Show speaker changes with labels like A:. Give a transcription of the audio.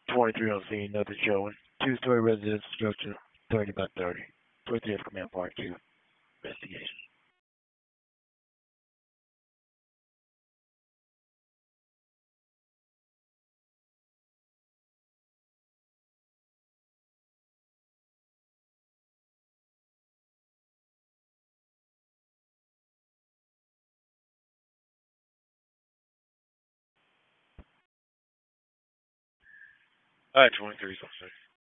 A: 23 on scene, nothing showing. Two-story residential structure, 30 by 30. 23 Command Part 2. Investigation. Alright, 23 on scene.